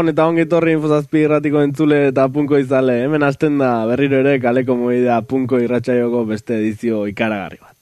Gabon eta ongi etorri Infozazpi irratiko entzule eta punko izale. Hemen hasten da berriro ere kaleko moidea punko irratsaioko beste edizio ikaragarri bat.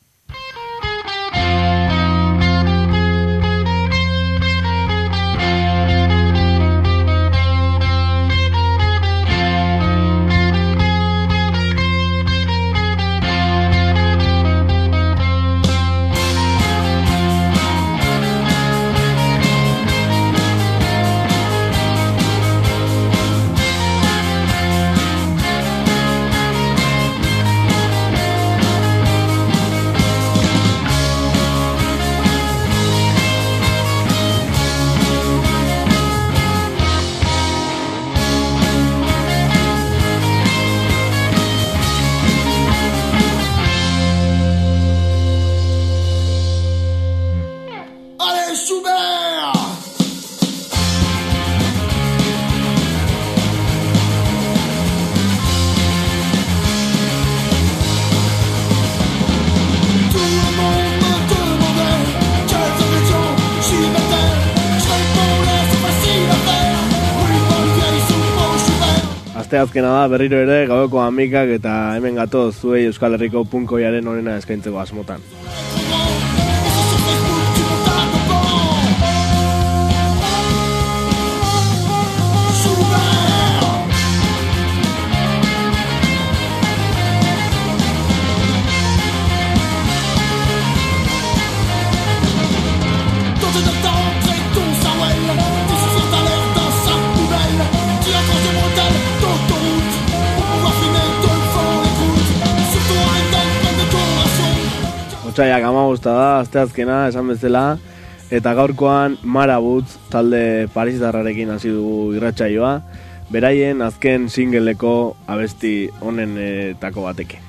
Azkena da berriro ere gaueko amikak eta hemen gatoz zuei Euskal Herriko punkoiaren onena eskaintzeko asmotan. Otsaiak 15 da, asteazkena, esan bezala, eta gaurkoan Marabutz talde parisdarrarekin hasi dugu irratsaioa, beraien azken singleko abesti honenetako batekin.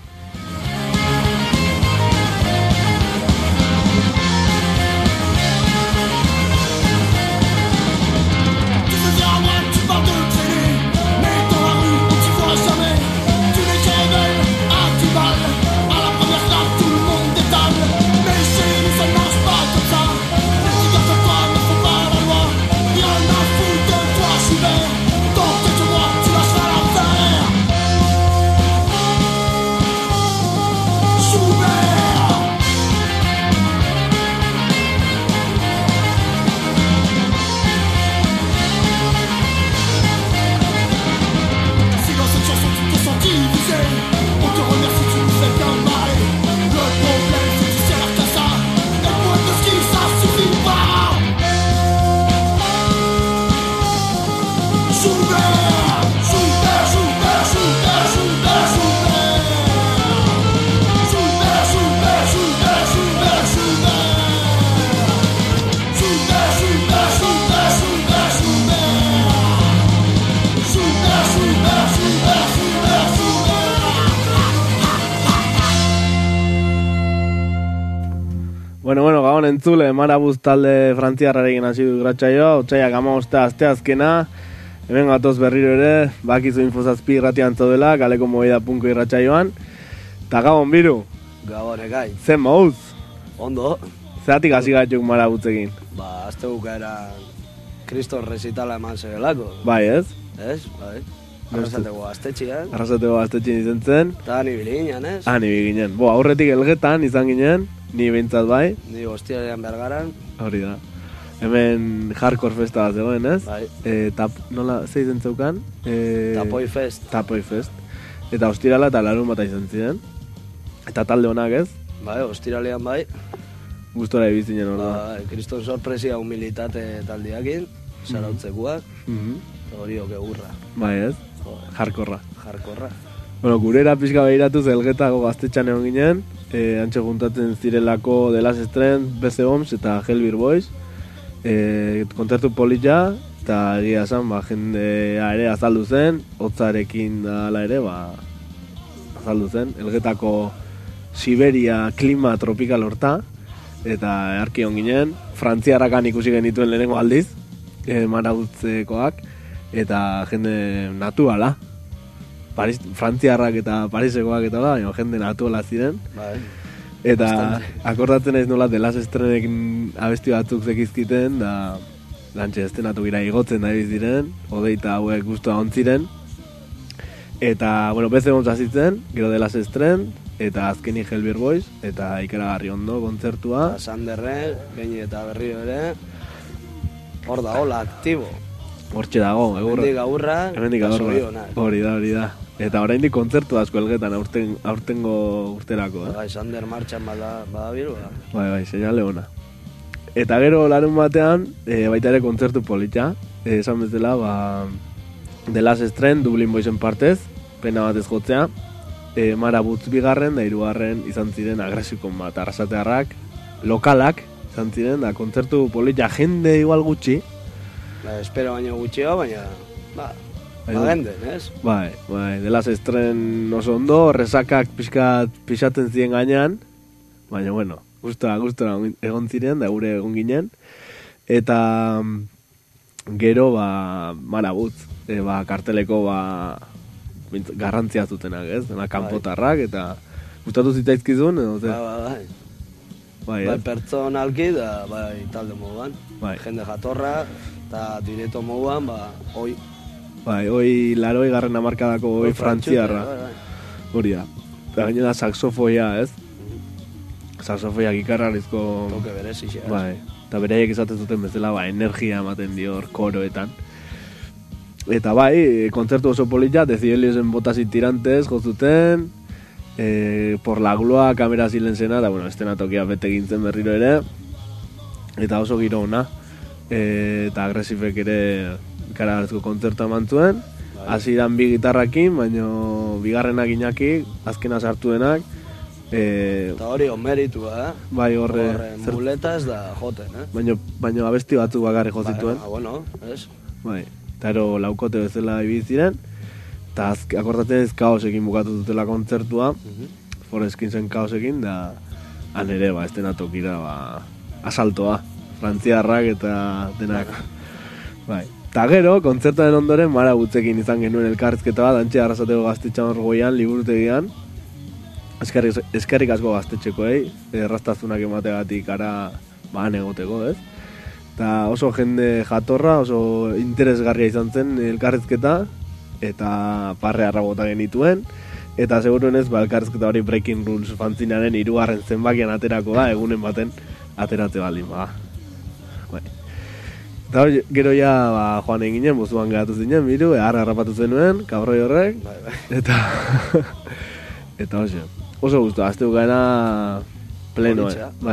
Bueno, gabon entzule, Marabutz talde frantziarrarekin hasi du irratsaioa, otsaiak 15 asteazkena, hemen gatoz berriro ere, bakizu Infozazpi irratian zaudela, kaleko moida punko irratsaioan, eta gabon biru. Gabon ekai. Zen mauz? Ondo. Zeratik hasi gaituk Marabutzekin? Azte bukaeran Kriston resitala eman zegelako. Bai, ez? Ez, bai. Arrasateko gaztetxian. Arrasateko gaztetxian izan zen. Eta ni ginen, ez? Ni ginen. Aurretik Elgetan izan ginen, ni behintzat bai. Ni Ostialean Bergaran. Hori da. Hemen hardcore festa bat zegoen, ez? Bai. Nola, ze izan zeukan? Tapoi Fest. Tapoi Fest. Eta Ostirala eta Larun bata izan ziren. Eta talde honak, ez? Bai, Ostiralean bai. Gustora ibizinen hor da. Bai, Kriston sorpresia humilitate taldiakin, zarautzekoak. Hori egurra. Bai, ez? Hardcorra. Bueno, gurera pixka behiratuz Elgetako gaztetxan egon ginen, antxe juntatzen zirelako The Last Strength, BC Bombs eta Hellbeer Boys. Kontzertu polita, eta egia esan, jendea ere azaldu zen, hotzarekin dala ere, azaldu zen. Elgetako Siberia klima tropikal horta, eta eharki hon ginen, frantziarrakan ikusi genituen lehenengo aldiz, Marabutzekoak, eta jende natuala. Frantziarrak eta Parisekoak eta baina jende natuala ziren. Bai. Eta akordatzen ez nola The Last Strength abesti batzuk zekizkiten, da lantxe estenatokira igotzen da ziren, odeita hauek guztua ontziren. Eta, bueno, beze gontza zitzen, gero de las Strand, eta azkeni Hellbeer Boys, eta ikaragarri ondo kontzertua. Sanderren, gehi eta berrio ere, hor da, hola, aktibo. Hortxe dago, Hemendik agurra, hori da. Eta oraindik kontzertu asko elgetan aurtengo urterako, Bai, Sander martxan badabiru, Bai, seinale ona. Eta gero larun batean, baita ere kontzertu polita, esan bezala, The Last Strand, Dublin Boysen partez, pena batez jotzea, Mara Butz bigarren, da hirugarren izan ziren agresikon bat, arrasatearrak, lokalak izan ziren, da kontzertu polita, jende igual gutxi. Espero baino gutxio, baina, genden, ez? Bai, The Last Strand oso ondo, resakak pixatzen ziren gainean, baina, bueno, gustora egon ziren, da gure egon ginen, eta gero, Mara Butz, karteleko, garrantzia zutenak, ez? Kanpotarrak, eta gustatu zitzaizkizun, edo, Bai, pertsonalki, da, talde moduan. Jende jatorra, eta direto moduan, hoi. Hoi, laroi garren amarkadako hoi frantziarra. Hori da. Eta gainera saxofoia, ez? Saxofoiak ikarrarizko... Toke berezia. Eta bereiek izaten zuten bezala, energia ematen dio koroetan. Eta kontzertu oso polita, Decibeliosen botas y tirantes jozuten, por la gloa kamera silenzena, eta estenatokia bete gintzen berriro ere, eta oso giro ona, eta agresifek ere ikaragarrizko kontzertu eman zuen, hasieran bi gitarrakin, baino bigarrenak inaki, azkena sartu denak, eta hori onmeritua, Bai, horre... muletas da joten, Baino abesti batzuk bakarri jozituen. Bueno, ez? Bai, eta ero laukote bezala ibiziren, eta akordatzen ez kaosekin bukatu dutela kontzertua, Foreskinsen kaosekin, da han ere, estenatokira, asaltoa, frantziarrak eta denak. Bai. Eta gero, kontzertuaren ondoren, Mara Butzekin izan genuen elkarrizketa bat, antxe arrasateko gaztetxan hor goian, liburutegian, eskerrik asko gaztetxekoei, erraztazunak emategatik ara egoteko, ez? Eta oso jende jatorra, oso interesgarria izan zen elkarrizketa, eta parrearra bota genituen, eta seguruenez, elkarrizketa hori Breaking Rules fanzinaren 3. zenbakian aterako da, egunen baten ateratze baldin, Eta gero ja, joan egin ginen, bozuan geratu zinen, biru, harrapatu zenuen, kabroi horrek, eta oso guztu, azteu gaena pleno,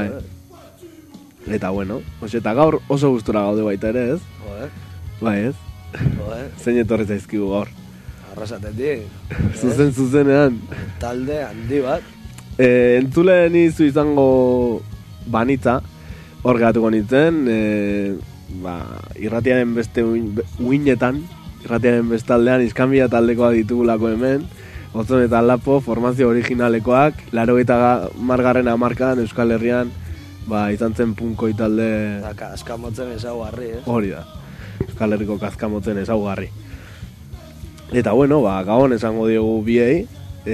Eta bueno, eta gaur oso gustora gaude baita ere, ez? Ez? Zein etorri zaizkigu gaur? Arrasatetik. Zuzenean. Talde handi bat. Entzule nizu izango banitza, hor gehatuko nintzen, irratiaren beste uinetan, irratiaren bestaldean iskanbia taldekoak ditugulako hemen, Otzon eta Lapo, formazio originalekoak, 80. hamarkadan Euskal Herrian, izan zen punkoi talde... Eta kaskamotzen ezaugarri, ez? Hori da, Euskal Herriko kaskamotzen ezaugarri. Eta bueno, gabon esango diogu biei,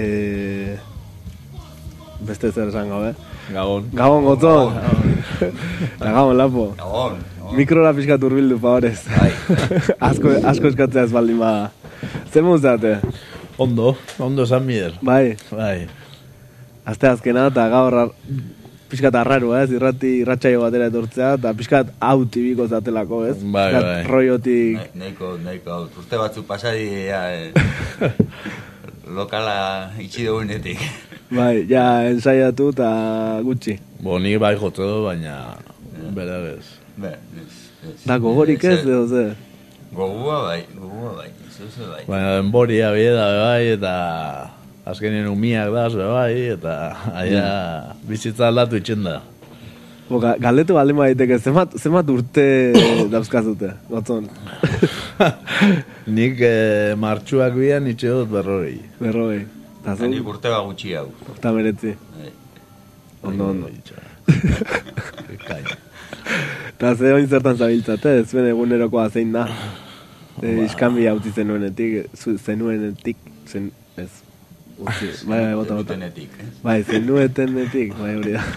beste zer esan gabe. Gabon, Otzon! Gabon, Lapo! Gabon! Mikrora pixkat urbildu, favorez. Asko eskatzea ez baldin bada. Zer muzate? Ondo esan bider. Bai. Azte azkena eta gaur pixkat arraru, ez? Irratxaio batera etortzea, eta pixkat auti biko zatelako, ez? Bai. Roiotik... Neiko, urte batzuk pasari, lokala itxi dugunetik. Bai, ja, ensaiatu eta gutxi. Nik bai jotu, baina bera bez. Da, gogorik ez, edo ze? Gogua bai. Baina denboria bieda bai, eta azkenien umiak da, bai, eta aia bizitza aldatu itxen da. Galdetu baldin baiteke, zemat urte dauzkazute, Otzon? Nik martxuak bian itxe dut 40. 40. Nik urte bat gutxi hau. Eta meretzi. Ondo. Eta ze oin zertan zabiltzate, zuen egunerokoa zein da. Iskanbi hauti zenuenetik, ez. Bai, bota. Zenuetenetik, Bai, zenuetenetik, bai, hori da.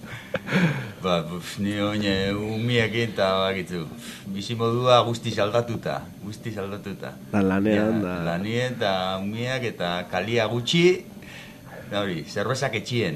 Ni oine umiekin eta bakitzu. Bizimodua guztiz aldatuta. Da lanean, da. Lanien eta umiak eta kalia gutxi, hori, zerbezak etxien.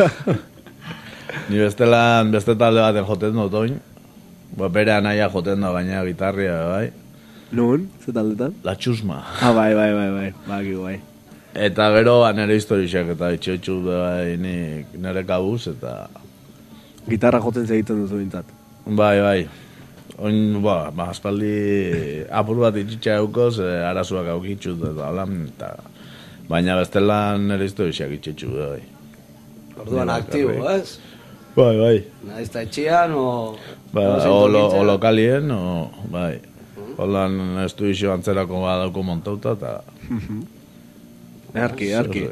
Ni beste talde baten joten dut oin. Bere anaia joten da baina gitarria, bai. Nun, ze taldetan? La Txusma. Bai, bakigu, bai. Eta gero nire historiak eta etxe bai nire kabuz eta... Gitarra jotzen segiten duzu bintzat. Bai. Oin, aspaldi apur bat itxitxa eukoz, arazuak aukitxut eta holan, eta... Baina bestela nire historiak itxetxu, bai. Orduan aktibo, ez? Bai. Naiz ta etxean, o... O lokalien, o... Bai. Holan estuizio antzerako badauko montauta, eta... Earki.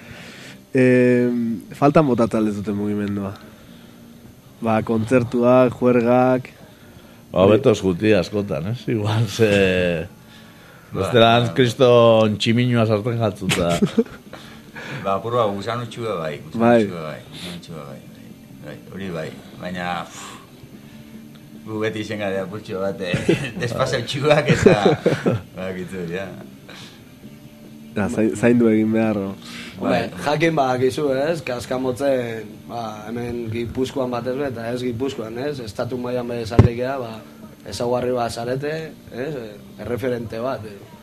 Faltan botatzen dezuten mugimendua. Kontzertuak, juergak... Betoz guti askotan, ez? Igual, bestelan kriston tximinua sartzen jatzuta. Apurua gusanutxua bai. Hori bai, baina... Gu beti izen gara apurtxo bat, despasautxuak eta... Bakitu, ja. Zaindu egin behar. Jakin badakizu, ez? Kaskamotzen, hemen Gipuzkoan batez eta ez Gipuzkoan, ez? Estatu mailan bere zarlikea, ezaguarri bat zarete, ez? Erreferente bat,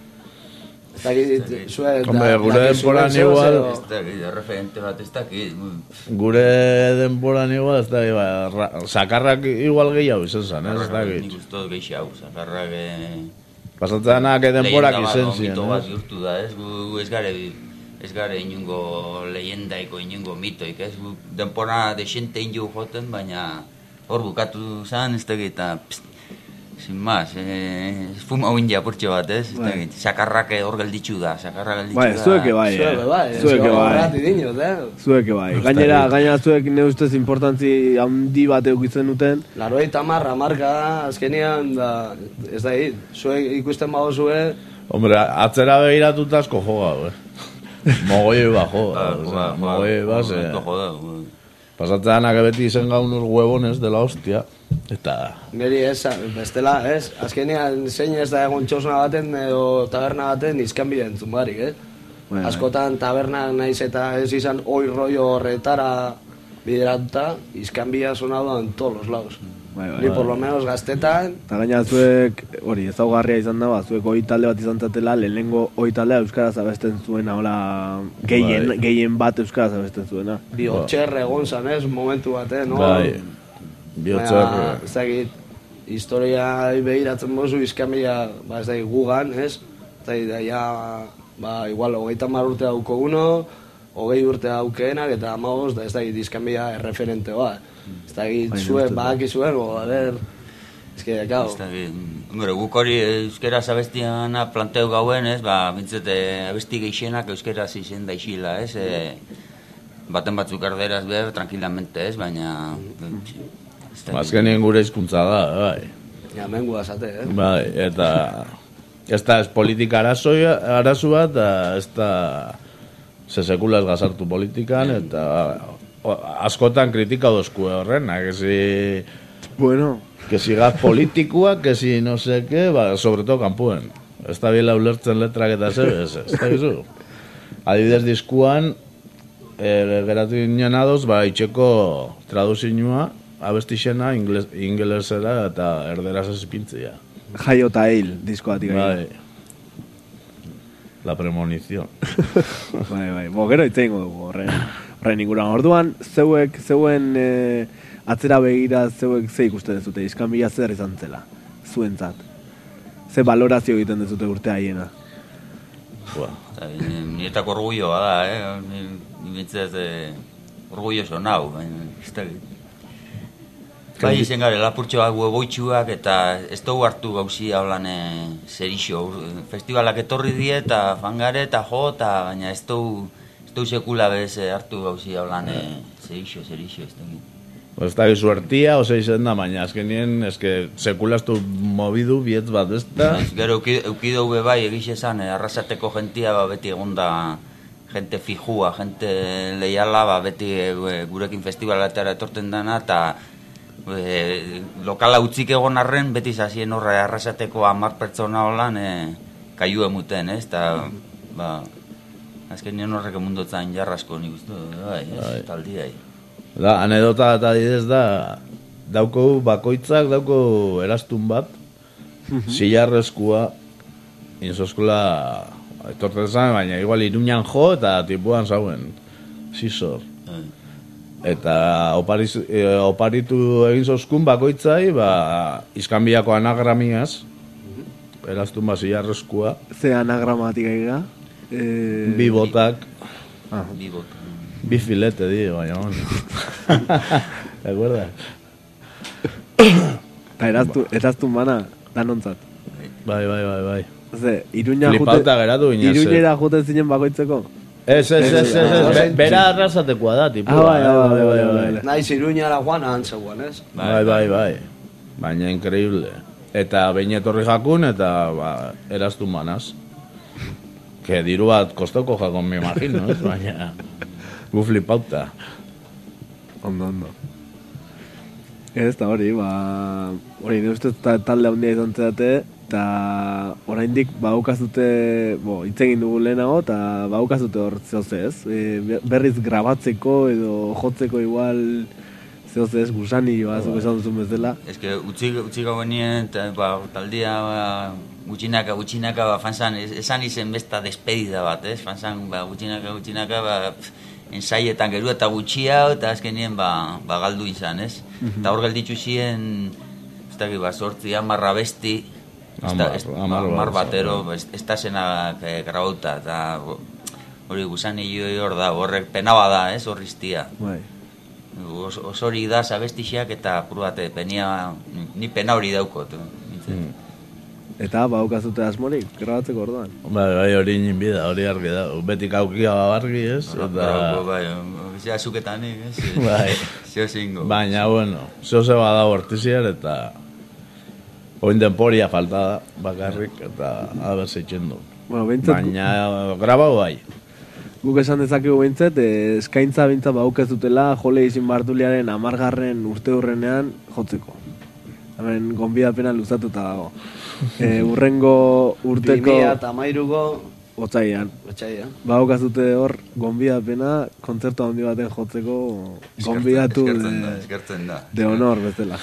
Gure denporan igual... Erreferente bat ez dakit. Gure denporan igual, ez dakit, sakarrak igual gehiago izan zen, ez dakit. Nik uste dut gehiago, sakarrak... Pasatzenak denporak izen ziren, ez? Gu ez gare inungo leyendaiko, inungo mitoik, ez? Gu denpora desente inu joten, baina hor bukatu zen, ez dakit, eta... Sin más, fuma uindia purtxo bat, ez? Sakarrak hor gelditxu da, Zueke bai. Gainera zuek ne ustez importantzi handi bat eukitzen duten. 90 marka, azkenean, ez da hit, zuek ikusten bago zue... Hombre, atzera begiratuta asko joga, Mogoi bajo, Pasatzeanak beti izen gaunur huevones de la hostia, eta... Neri ez, bestela, ez? Azkenean zein ez da egon txosna baten edo taberna baten izkanbide entzun barik, ez? Askotan taberna naiz eta ez izan oi rollo horretara bideratuta, izkanbidea sona doan todos los lados. Ni por lo menos gaztetan... Eta gaina zuek, hori, ezaugarria izan da, zuek oi talde bat izan zatela, lehenengo oi taldea euskaraz abesten zuena, hola, gehien bat euskaraz abesten zuena. Biotxerre egon zan, ez, momentu bat, no? Bai, biotxerre. Ez dakit, historia behiratzen bozu, izkamila, ez dakit, gugan, ez? Ez dakit, igual, 30 urte dauko uno, 20 urte daukeenak, eta 15, ez dakit, izkamila erreferente bat. Ez dakit, zuen, badakizuen, a ver... Ez que, kao... Guk hori euskeraz abestiana planteu gauen, ez? Bintzete, abesti geixenak euskeraz izen da isila, ez? Baten batzuk erderaz behar, tranquilamente, ez? Baina... Azkenien gure hizkuntza da, bai. Ja, mengu azate, eh? Bai, eta... Ez da, ez politika arazu bat, ez da... Sekulaz gazartu politikan, eta... Askotan kritika dozku horrenak, que si... Bueno... Que si gaz politikoa, que si no sé qué, sobre todo kanpuen. Ez da biela ulertzen letrak eta zebez, ez da gizu. Adibidez diskuan, geratu ginen adoz, itxeko traduzinua, abestixena, ingelesera eta erderaz ezipintzia. Jaio eta hil, diskoatik bai. La premonición. Bai. Gero itzengo dugu horren inguruan. Orduan, zeuen atzera begira, zeuek ze ikusten dezute, iskanbila zer izan zela, zuentzat. Ze balorazio egiten dezute urte haiena. Niretako orgulloa da, Nintzez orgulloso nau, bai izen gare, lapurtxoak, hueboitxuak, eta ez dugu hartu gauzia holan zerixo. Festivalak etorri die, eta fangare, eta jo, baina ez dugu sekula bez hartu gauzia holan zerixo, ez dugu. Ez da suertia, ose izen da, baina azkenien, sekulaztu mobidu bietz bat, ez da? Gero eukideu bebai egiz esan, arrasateko jentia beti egonda gente fijua, gente leiala, ba, beti gurekin festivaletara etorten dana, eta lokala utzik egon arren, beti zazien horra arrasateko 10 pertsona holan kaiu emuten, ez? Eta, ba, azken nien horrek emundotzan jarrasko nik uste, bai, taldi, Da, anedota eta didez da, dauko bakoitzak, dauko erastun bat, zilarrezkua, inzoskula etortzen zen, baina igual Iruñan jo eta tipuan zauen, zizor. Eta oparitu egin zozkun bakoitzai, ba, Iskanbiako anagramiaz, erastun bat zilarrezkua. Ze anagramatik aiga? Bi botak, Bi filete, baina ¿te acuerdas? Eta eraztun bana, danontzat. Bai. Ze, Iruña Flipauta geratu ginez. Iruñera juten zinen bakoitzeko? Ez, bera arrasatekoa da, tipu. Bai. Naiz Iruñara joan ahantzeguan, ez? Bai. Baina increíble. Eta behin etorri jakun, eta erastun manaz. Que diru bat kostoko jakon, me imagino, ez? Baina, gu flipauta. Ondo. Ez da hori, hori nire ustez talde handia izan zedate, eta oraindik baukazute, hitz egin dugu lehenago, eta baukazute hor zehoz, berriz grabatzeko edo jotzeko igual zehoz ez, gusanilloa, zuk esan duzun bezala. Ez que utzi gauenien, taldia gutxinaka, fanzan, esan izen besta despedida bat, ez? Fanzan, gutxinaka, ensaietan geru eta gutxia, eta azkenien galdu izan, ez? Eta hor gelditu ziren, ez dakit, 8 10 abesti, 10 batero, ez da zenak grauta, eta hori gusanillo hor da, horrek penaba da, ez? Horriztia. Osori da, abestixiak, eta puru bate, ni pena hori daukot. Eta baukazute asmorik, grabatzeko orduan. Bai, hori ninbida, hori argi da. Betik aukia bargi, ez? Bai, zea zuketanik, ez? Bai. Zeo zingo. Baina, zeo zeba da bortiziar, eta oin denporia falta da, bakarrik, eta haber zeitzen du. Baina, grabau bai. Guk esan dezakegu behintzat, eskaintza behintzat baukazutela jole izin bartuliaren 10. urte hurrenean jotzeko. Hemen gonbidapena luzatuta dago. Urrengo urteko 2013ko otsailean. Baukazute hor gonbidapena kontzertu handi baten jotzeko gonbidatu de honor bezala.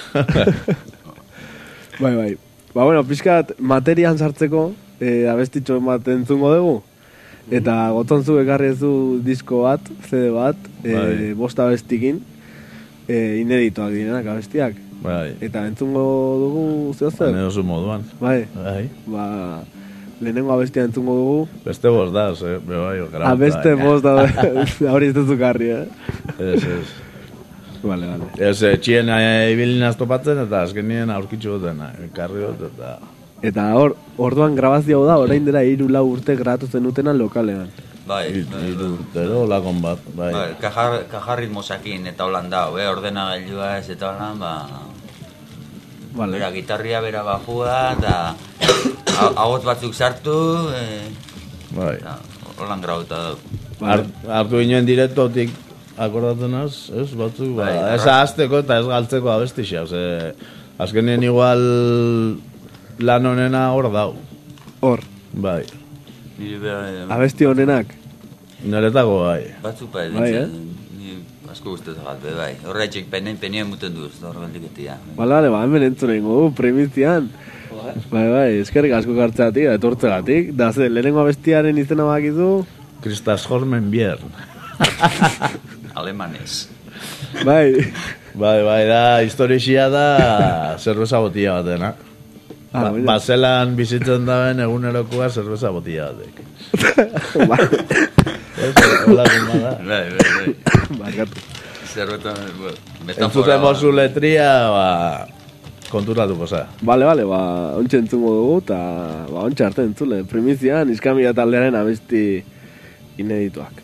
Bai. Pixkat materian sartzeko abestitxo bat entzungo dugu. Eta gotonzu ekarri zu disko bat, CD bat, 5 abestikin, ineditoak direnak abestiak. Bai. Eta entzungo dugu zehozer? Baina oso moduan. Bai. Lehenengo abestia entzungo dugu. Beste 5 da, bai. Beste 5 da, hori ez duzu karri, Ez. Vale. Ez, txien ibilinaz topatzen, eta azkenien aurkitzu dutena, karri dut, eta... Eta orduan grabazio da, orain dela 3-4 urte grabatu zenutena lokalean. Bai. Pero lakon bat, bai. Kajarritmosakin eta holan da, ordenagailua ez eta holan, Vale. Bera gitarria, bera bajua, eta agot batzuk sartu, Bai. Holan grauta da. Hartu ginen direktotik akordatzen az, ez batzuk, ez ahazteko eta ez galtzeko abestixia, azkenien igual lan honena hor dau. Hor. Bai. Abesti honenak. Niretako bai. Batzuk bai, ni asko guztetu galbe, bai. Horretxek penien muten duz, hor geldiketia. Bale, hemen entzunen gogu, primizian. Bai, eskerrik asko kartzeatik, etortzegatik. Da, lehenengo abestiaren izena bakizu? Kristas Hormen Bier. Alemanez. Bai, da, historixia da, zerbeza botilla batena. Bazelan bizitzen daben egunerokoa zerbeza botilla batek. Hola, da. Bai. Barkatu. Zerbeta, entzuten bozu letria, konturatuko za. Bale, ontsa entzungo dugu, eta ontsa arte entzule. Primizian, Iskamila taldearen abesti inedituak.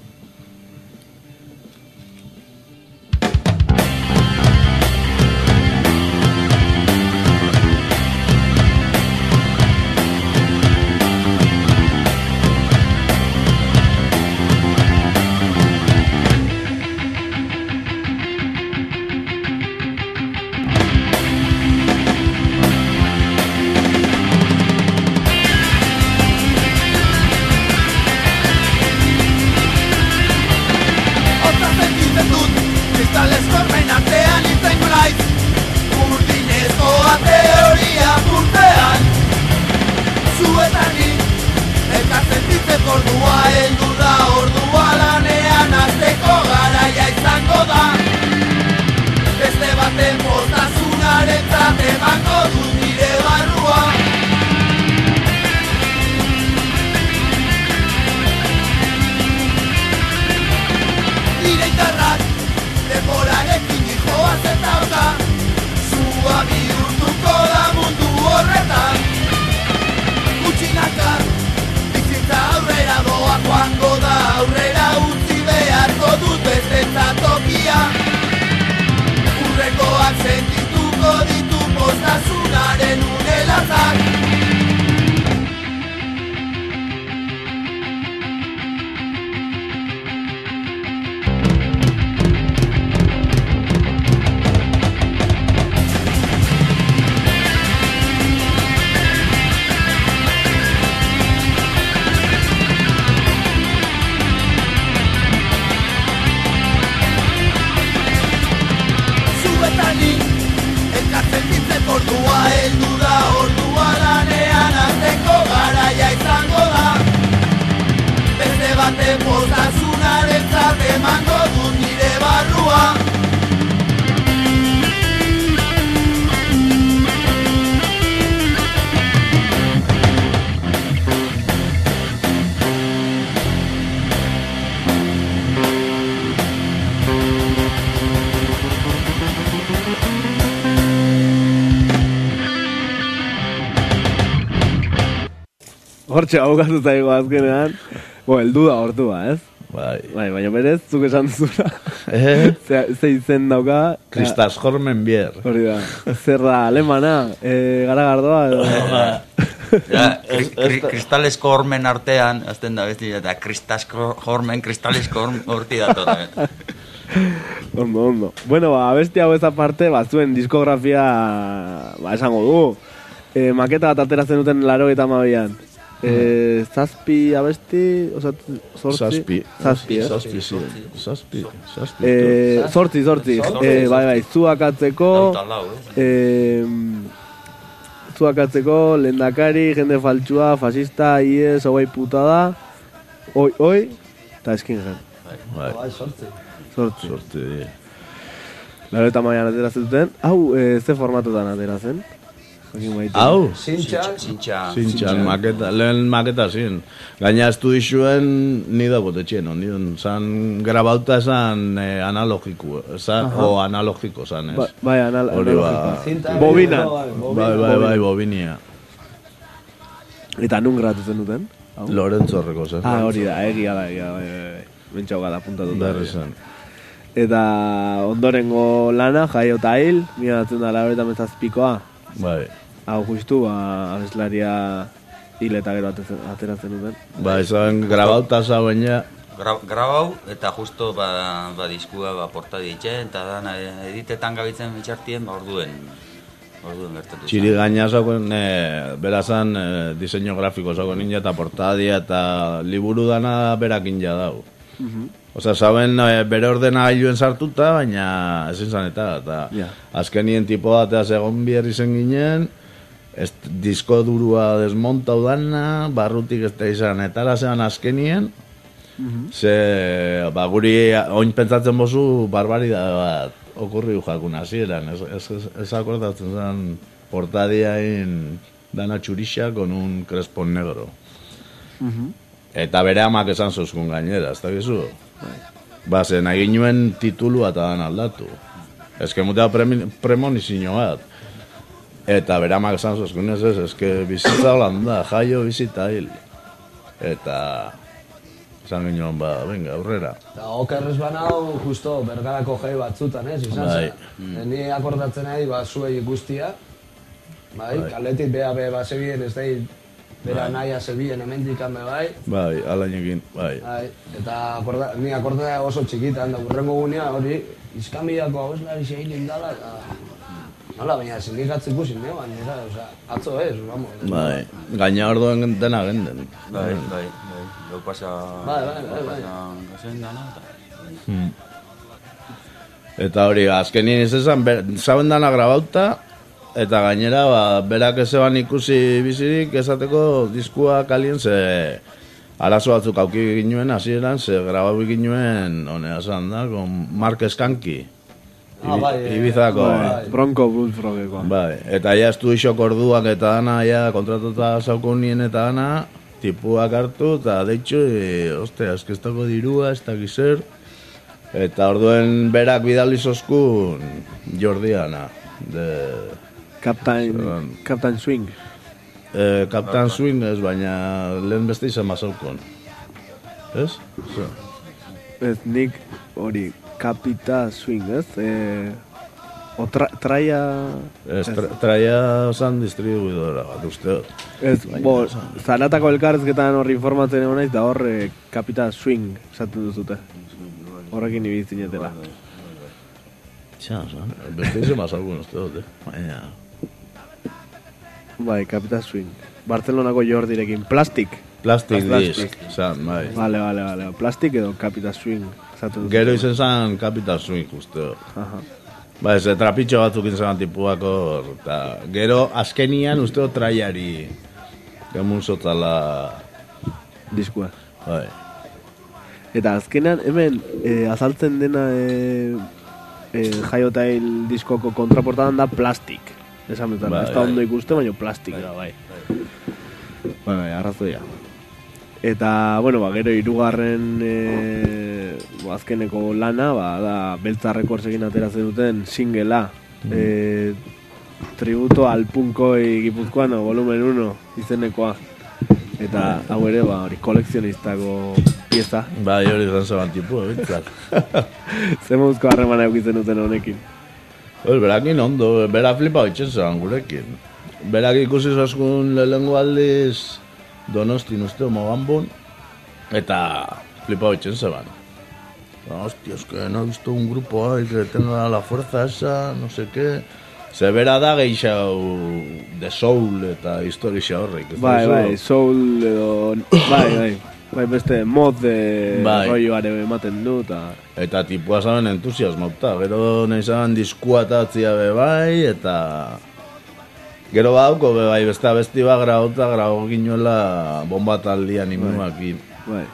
bate poztasunaren zate emango du nire barrua. Hortxe abokatu zaigo azkenean. Heldu da hortua, ez? Bai. Baina berez, zuk esan duzula. Ze izen dauka. Kristas Hormenbier. Hori da. Zer da, alemana, garagardoa edo... Kristalesko hormen artean, azten da besti, eta kristasko hormen, kristalesko horti dator. Ondo. Bueno, abesti hau ez aparte, zuen diskografia, esango du. Maketa bat ateratzen duten 82an. Zazpi abesti, Zazpi. Zortzi. Bai, zuakatzeko, lehendakari, jende faltsua, fascista, IES, hogei putada, oi, eta eskin gen. Bai, zortzi. 82an ateratzen duten. Hau, ze formatotan ateratzen? Hau? Zintxan, maketa, lehen maketa zin. Gaina estu dixuen ni dagotetxien, ondion, zan grabauta esan analogiko, o analogiko zan, ez? Bai, analogiko. Bobina. Bai, bobinia. Eta nun gratutzen duten? Lorentzorreko zen. Hori da, egia da, bentxau gada puntatu. Berrizan. Eta ondorengo lana, Jaio eta Hil, 1987koa. Bai. Hau justu, abeslaria hil eta gero ateratzen duten. Bai, zaben grabauta zauen ja. Grabau, eta justo diskua portadi itxen, eta dana editetan gabitzen bitxartien, orduen gertatu. Txiri gaina zauen, berazan diseño grafiko zauen ninja, eta portadia, eta liburu dana berakin ja dau. Osa, zaben bere ordena gailuen sartuta, baina ezin zan eta azkenien tipo batea segon bierri zen ginen, disko durua desmontau dana, barrutik ez da izan, eta zean azkenien, ze, guri oin pentsatzen bozu barbarida bat okurri jakun hasieran, ez akordatzen zen portadiain dana txurixa con un crespon negro. Eta bere amak esan zozkun gainera, ez da gizu? Zen, nahi nuen titulua eta dan aldatu. Ez que mutea premonizio bat. Eta bere amak esan zozkun ez que bizitza holanda, Jaio bizita hil. Eta esan ginen, venga, aurrera. Eta okerrez banau, justo, bergarako jai batzutan, ez, izan zen. Ni akordatzen nahi, zuei ikustia, kaletik beha zebien, ez da, bera naia zebien emendikan bai. Bai, alainekin, bai. Eta ni akordatzen oso txikitan, da burrengo gunea hori, izkambiako abeslari zein dala, eta... Nola, baina sindikatzen ikusin, atzo ez, vamos. Bai, gaina orduan dena genden. Bai. Lo pasa... Bai. Eta hori, azkenien ez esan, zaben dana grabauta, eta gainera, berak ez eban ikusi bizirik, esateko diskua kalien, ze arazo batzuk auki ginuen, hasieran, ze grabau ginuen, honea zan da, con Mark Skanki. Ibizako. Bronco Bullfrogeko. Bai, eta ja estu isok orduak eta dana, ja kontratuta saukunien eta dana, tipuak hartu, eta deitxo, ostia, eskestako dirua, ez dakiz zer. Eta orduen berak bidali zozkun Jordiana, de... Captain Swing. Captain Swing ez, baina lehen beste izan mazaukon. Ez? Ez, nik hori... Capita Swing, ez? Traia... Traia osan distribuidora bat, usteot. Ez, Zaratako elkarrezketan horri informatzen egon naiz, da horre Capita Swing esaten duzute. Horrekin ibizinetela. Txan, beste izan mazalgun usteot, baina... Bai, Capita Swing. Barcelonako Jordirekin. Plastic disc, zan, bai. Vale. Plastic edo Capita Swing. Gero izen zan Capital Swing, justeo. Ba, ez trapitxo batzuk izan tipuako, eta gero azkenian usteo traiari gemun zotala... Diskua. Bai. Eta azkenan, hemen, azaltzen dena Jaiotail diskoko kontraportadan da plastik. Esan betan, ez da ondo ikuste, baina plastik da, bai. Bai, arrazoia. Eta, bueno, gero hirugarren azkeneko lana, da Beltza Recordsekin ateratzen duten singela. Tributo al punkoi gipuzkoano, volumen 1, izenekoa. Eta, hau ere, hori kolekzionistako pieza. Bai, hori zanzaban tipu, bintzat. Zemuzko harremana eukitzen duten honekin. Berakin ondo, bera flipa hoitzen zeban gurekin. Berak ikusi zaskun lehengo aldiz Donostin usteo Mogambun, eta flipa hoitzen zeban. Hostia, es que no he visto un grupo ahí que tenga la fuerza esa, no sé qué. Ze bera da geixau de soul eta historia horrek. Bai, soul edo... Bai, beste mod de rolloare ematen du, eta tipua zaben entusiasmauta. Gero nahi zaben diskuatatzia bai, eta... Gero badauko bai, beste abesti bat grau ginuela bomba taldian imuakin. Bai.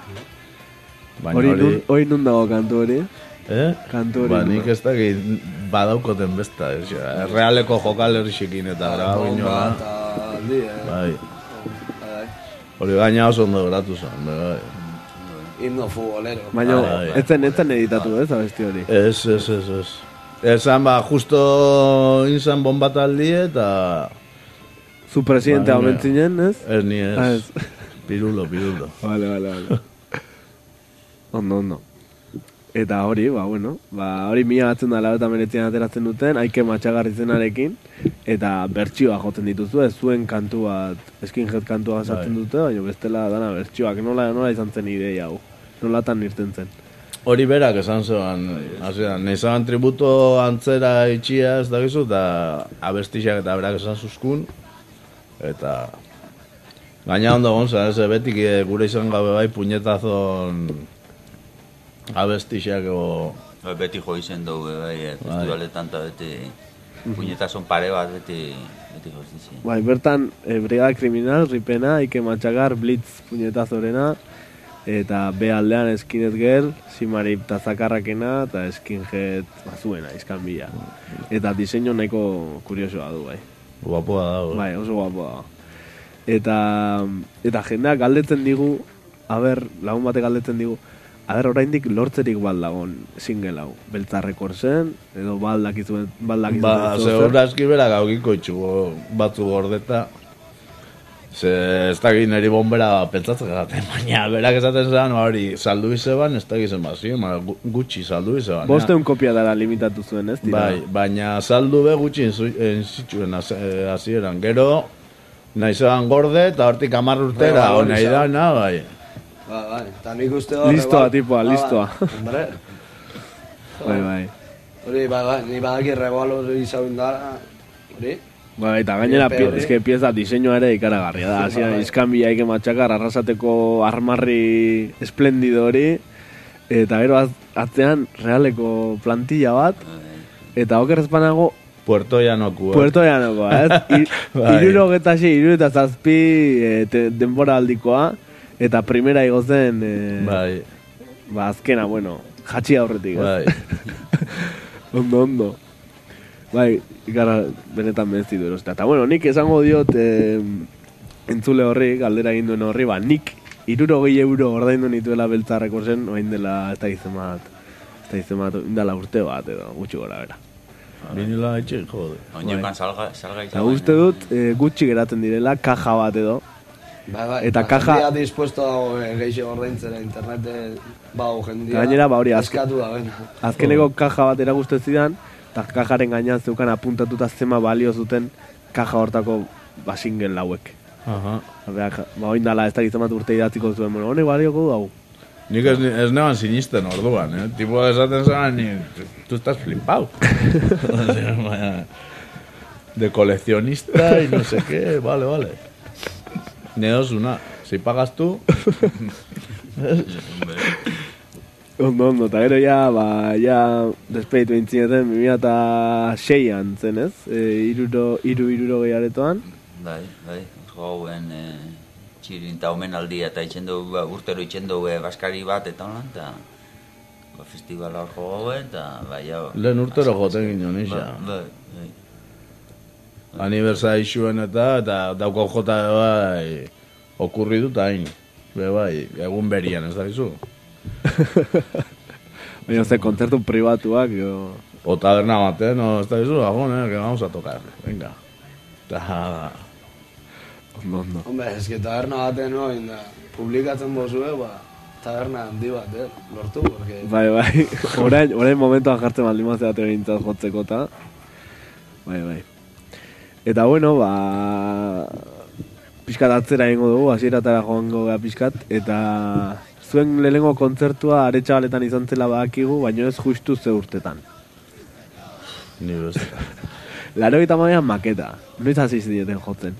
Hori nun dago kantu hori? Kantu hori. Nik ez dakit badaukoten besta. Realeko jokal herrixekin eta grau ginuela. Bai. Hori gaina oso ondo geratu zen, bai. Himno futbolero. Baina, ez zen editatu, ez, abesti hori? Ez. Ezan, justo inzan bombataldi eta... Zu presidente hau mentzinen, ez? Ez ni ez. Pirulo. Vale. Ondo. Eta hori, hori 1989 ateratzen duten, Aike Matxagarri zenarekin, eta bertsioa jotzen dituzu, ez zuen kantu bat, skinhead kantua gazatzen dute, baina bestela dana bertsioak, nola izan zen ideia hau, nolatan irten zen. Hori berak esan zeban, nahi zeban tributo antzera itxia ez dakizu, eta abestixak eta berak esan zuzkun, eta gaina ondo gonza, ez betik gure izan gabe bai puñetazon abestixak o... Beti jo izen dugu, festivaletan eta beti puñetazon pare bat beti jo izen. Bai, bertan, Brigada Kriminal, Ripena, Aike Matxagar, Blitz puñetazorena, eta B aldean Skinhead Girl, Simarip Tazakarrakena, eta Skinhead bazuena, izkanbila. Eta diseinu nahiko kuriosoa du, bai. Guapoa dago. Bai, oso guapoa dago. Eta jendeak galdetzen digu, lagun batek galdetzen digu, oraindik lortzerik baldagon single hau. Beltza Recordsen, edo baldakizuen... Segurazki berak aukiko itxugo batzu gordeta. Ez dakit niri bombera pentsatzen gaten, baina berak esaten zen hori saldu izeban, ez dakit zen bazio, gutxi saldu izeban. 500 kopia dara limitatu zuen, ez? Bai, baina saldu be gutxi zituen hasieran. Gero, nahi zeban gorde eta hortik 10 urtera, nahi dana, bai. Bai, eta nik uste hor... Listoa, tipoa, listoa. Hombre. Bai. Hori, ni badaki rebalo izan dara, hori? Bai, eta gainera, pieza diseinua ere ikaragarria da. Hasian izkanbila Aike Matxakar arrasateko armarri esplendido hori, eta gero atzean realeko plantilla bat, eta okerrezpanago... Puerto Llanoko, ez? 67 denbora aldikoa, eta primera igozen... Bai. Azkena, jatxi aurretik, ez? Bai. Ondo. Bai, gara benetan benezitu erostea. Eta nik esango diot entzule horri, galdera egin duen horri, nik 60 euro ordaindu nituela Beltza Recordsen, oain dela ez da izemat, indala urte bat edo, gutxi gora bera. Vinila etxe, jode. Oinokan salga izan. Eta uste dut, gutxi geratzen direla, kaja bat edo. Bai, eta kaja... Jendia dispuesto dago geixo ordaintzera, internete bau jendia. Gainera, hori eskatu da, azkeneko kaja bat erakusten zidan, eta kajaren gainean zeukan apuntatuta zema balio zuten kaja hortako basingen lauek. Oin dala, ez da gizamat urte idatziko zuen, honek balioko du hau. Nik ez neban sinisten orduan, Tipo esaten zan, tu estás flipau. De coleccionista y no sé qué, vale. Neosuna, si pagas tú... Ondo, eta gero ja despeditu intzineten 2006an zen, ez? Iruro gehiaretoan. Bai, gauen txirin eta omenaldia eta urtero itxen dugu baskari bat eta holan, eta festivala hor jo gauen, eta baina... Lehen urtero joten ginen isa. Bai. Aniversaizuen eta daukau jota bai okurri dut hain. Bai, egun berian, ez da gizu? Baina ze kontzertu pribatuak, O taberna baten, ez da gizu, que vamos a tocar, venga. Eta... Ondo. Hombre, ez que taberna baten noin da, publikatzen bozue, taberna handi bat, lortu, porque... Bai, orain momentuan jartzen baldin mazte bat egintzat jotzeko eta... Bai. Eta bueno, pixkat atzera egingo dugu, hasieratara joango gara pixkat, eta zuen lehenengo kontzertua Aretxabaletan izan zela badakigu, baina ez justu ze urtetan. Ni beste. 80 maketa, noiz hasi zineten jotzen?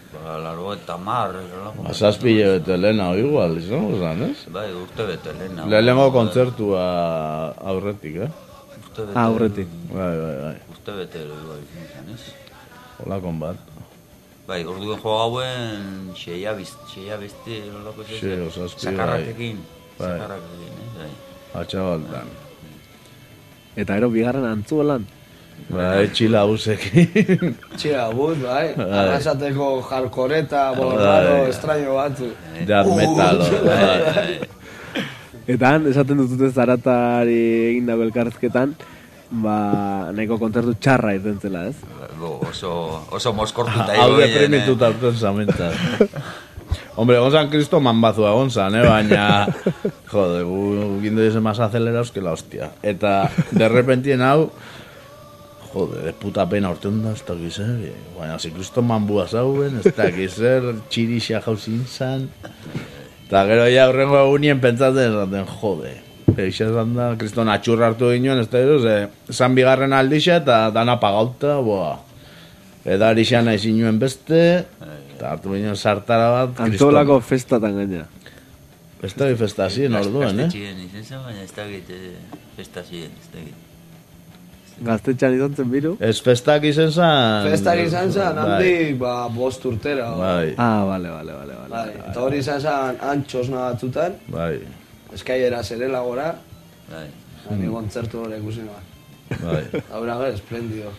80, Zazpile bete lehena igual, izango zan, ez? Bai, urte bete lehena. Lehenengo kontzertua aurretik, Aurretik. Bai. Urte bete igual izan, ez? Olakon bat. Bai, orduen jo gauen xeia beste lolako ez? Xeo, zazpi, bai. Sakarrakekin, Bai. bai. Atxabaltan. Eta ero bigarren antzuelan. Bai, txila hausekin. Txira gut, bai, arrasateko jarkoreta, bolorraro, estraño batzu. Death metal, bai. Eta han, esaten dutute Zaratari egin dago elkarrezketan, nahiko kontzertu txarra irten zela, ez? Oso moskortuta Hau deprimituta urten zamenta. Hombre, gonzan Cristo manbazua gonzan, baina... Jode, guindo diesen más acelerados que la hostia. Eta, de repentien hau... Jode, de puta pena urte honda, ez da gizer. Baina, si Cristo manbua zauen, ez da gizer, txirixia jauzin zan. Eta gero ja horrengo egunien pentsatzen esaten, jode. Eixa esan da, Cristo natxurra hartu ginen, ez da gizu, zan bigarren aldixa eta dana pagauta, boa. Eda arixan nahi zinuen beste, eta hartu ginen sartara bat, Antolako festatan gaina. Ez da festa zien orduen, Gaztetxien izan zen, baina ez da festa zien, ez da Gaztetxan izan zen biru? Ez festak izan zan... Festak izan zen, handik, 5 urtera. Bai. Vale. Bai, eta hori izan zen antxosna batzutan, Bai. eskailera zerela gora, Bai. ni kontzertu hori ikusi noa. Bai. Haura gara, esplendido.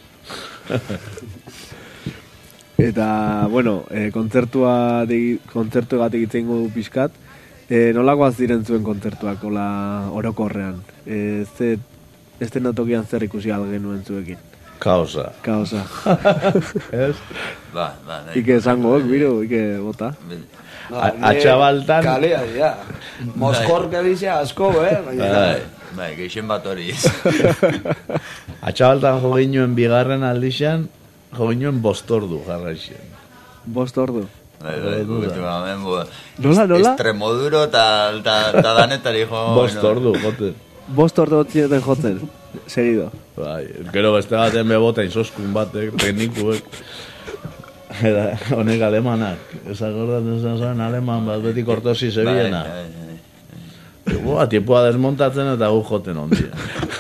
Eta, bueno, kontzertu egatik itzen du pixkat. Nolakoaz diren zuen kontzertuak, orokorrean? Ez denatokian zer ikusi algenuen zuekin? Kaosa. Ez? Ba, Ike esangoak, biru, Ike bota. Atxabaltan... Kalea, ja. Moskorka dizia asko, Bai, geixen bat hori. Atxabaltan jo ginen bigarren aldixan, jo ginen 5 ordu jarraixen. 5 ordu? Bai, últimament, Nola? Extremoduro eta danetari jo... 5 ordu, joten. 5 ordu otzineten jotzen, seguido. Bai, gero beste baten bebota inzoskun batek, teknikuek. Eta honek alemanak. Ez akordatzen zen aleman bat beti kortosi zebiena. Boa, tiepua desmontatzen eta gu joten ondia.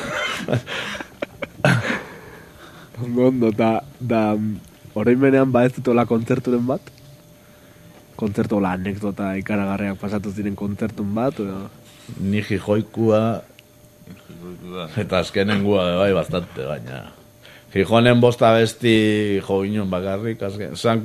Ondo, da orain benean ez dutola kontzerturen bat? Kontzertu anekdota ikaragarriak pasatu ziren kontzertun bat? Ni jijoikua eta azkenengua bai bastante gaina. Gijonen 5 abesti jo ginen bakarrik, zan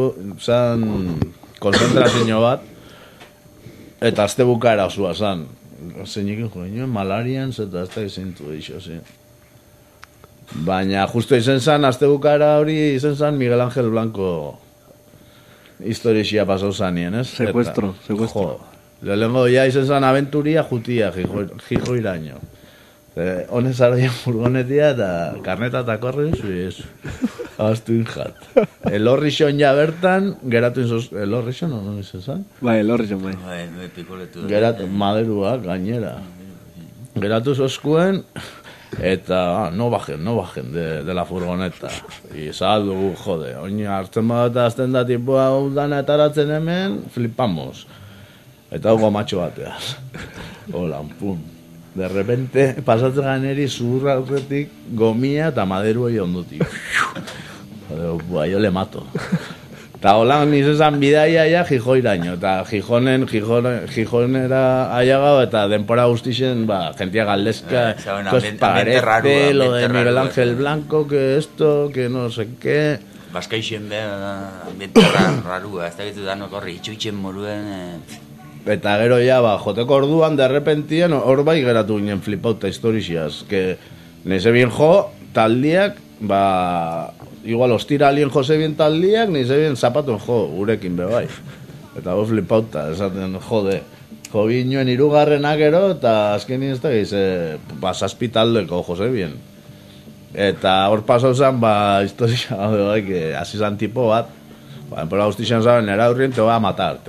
konzentrazio bat, eta azte bukaera osua zan. Zeinekin jo ginen, malarian, eta ez da izintu eixo, zi. Baina justo izen zan, azte bukaera hori izen zan Miguel Ángel Blanco historixia pasau zanien, ez? Secuestro. Jo, lehenengo ya izen zan aventuria jutia, jijo iraño. Honez araien furgonetia eta karneta eta korren zuiz. Aztu injat. Elorrixon ja bertan, geratu inzoz... Elorrixon, no izan zan? Bai, elorrixon, bai. Bai, pikoletu. Geratu, maderuak, gainera. Geratu zoskuen, eta no bajen de la furgoneta. Y saldu, jode, oin hartzen bat azten da tipua dana etaratzen hemen, flipamos. Eta hau gomatxo bateaz. Hola, pum. De repente, pasatzen ganeri zurra aurretik gomia eta maderuei ondutik. Joder, yo le mato. Eta holan izan bidaia ja Gijoiraino, eta Gijonera aiagao, eta denpora guztixen, jentia galdezka, pues parece lo de Miguel Ángel Blanco, que esto, que no sé qué. Baskaixen ambiente rarua, ez da gitu danok horri itxuitzen moruen... Eta gero ja, joteko orduan, derrepentien, hor bai geratu ginen flipauta historiziaz, que nese bien jo, taldiak, igual ostiralien jose bien taldiak, nese bien zapaton jo, urekin bebai. Eta hor flipauta, esaten, jode, jo binuen irugarrenak ero, eta azkenin ez da giz, zazpi taldeko jose bien. Eta hor pasau zen, historia, que hasi zan tipo bat, enpora guztixan zaben, nera hurrien, te voy a matar.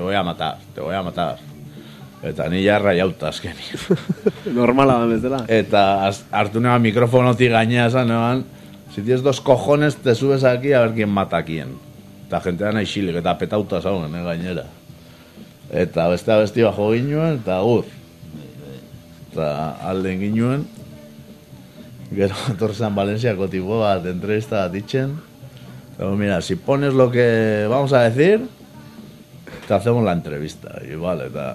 Eta ni jarra jauta azkeni. Normala da bezala. Eta hartu neba mikrofonotik gainea esan eban, si tienes 2 cojones, te subes aquí a ver quién mata a quién. Eta jentea nahi xilik, eta petauta zauen, gainera. Eta beste bajo ginuen, eta Eta alden ginuen, gero atorzan Valenciako tipo bat, entrevista bat itxen. Pero mira, si pones lo que vamos a decir, te hacemos la entrevista. Y vale, eta...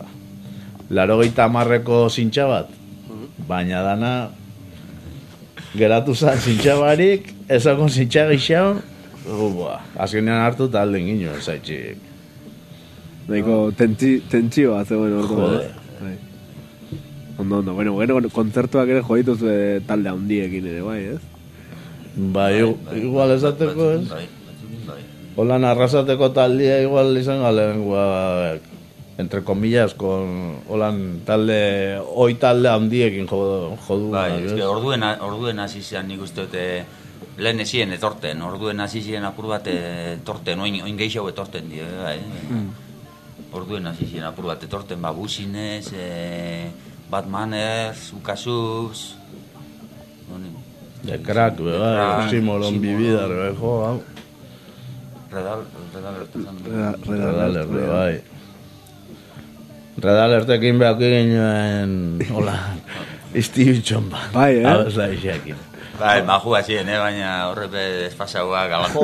80ko zintxa bat, baina dana geratu zan zintxa barik, ezakon zintxa gixau, azkenean hartu eta alden gino, zaitxik. Daiko tentsio bat zegoen ordu. Jode. Ondo, bueno, kontzertuak ere joituz talde handiekin ere, bai, ez? Igual esateko, ez? Holan arrasateko taldea igual izan galen, entre comillas, holan talde, talde handiekin jodu. Orduen hasi zian nik uste dute lehen ezien etorten, orduen hasi ziren apur bat etorten, oin gehiago etorten die, bai. Orduen hasi ziren apur bat etorten, Business, Batmaners, Ukasuz, de crack, bai, Simolon Bibidar, bai, Redal, bai. Red Alertekin behak ginen, hola, iztibitxon bat. Bai, Abesla isekin. Bai, majua ziren, baina horrepe desfasauak galanta.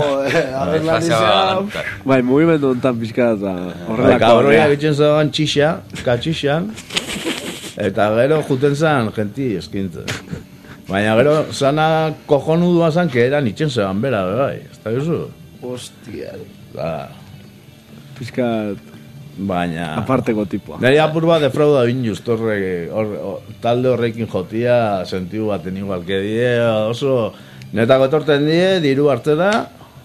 Bai, mugimendu ontan pixka eta horrelako. Kabroia egiten zagoan katxixan, eta gero juten zan, genti eskintzen. Baina gero, zana kojonudua zan, que eran itxen zeban bera, bai, ez da gizu? Hostia. Piskat... Baina... Aparteko tipoa. Neri apur bat defrauda bin just talde horrekin jotia, sentiu baten igual que die, oso... Netako etorten die, diru hartzera,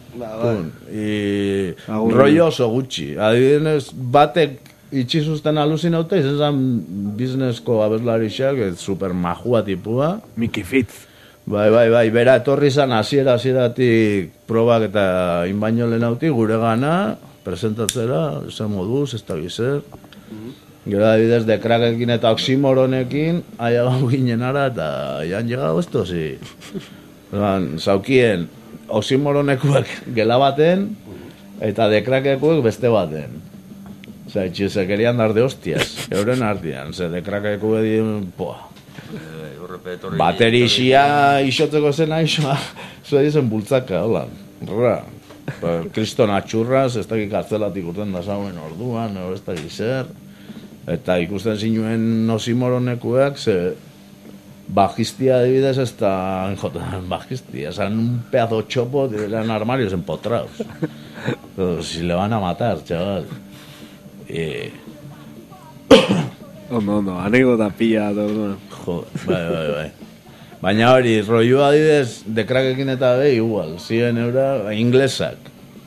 rollo oso gutxi. Adibidez, batek itxizuzten alusin haute, izen zan biznesko abeslarixak, super majua tipua. Mickey Fitz. Bai, bera etorri zan hasieratik probak eta inbaino lehen hauti, gure gana, presentatzera, esan moduz, ez da gizer. Gero adibidez, de Krakekin eta Oxymoronekin, aia gau ginen ara, eta han llegado esto, si. Zaukien, Oxymoronekuek gela baten, eta de Krakekuek beste baten. Osa, se querían dar de hostias, euren artian, de Krakekuek dien, baterixia isotzeko zena isoa, zua dizen bultzaka, hola, rra. Kriston atxurraz, ez dakik kartzelatik urten da zauen orduan, ez dakik zer. Eta ikusten zinuen Oxymoronekuek, ze bajistia adibidez ez da enjotan bajistia, esan un pedazo chopo, eran armarios empotrados. Si le van a matar, chaval. Ondo, anekdota pila, orduan. Bai. Baina hori, rollo adibidez, de Krakekin eta igual, ziren eura, inglesak.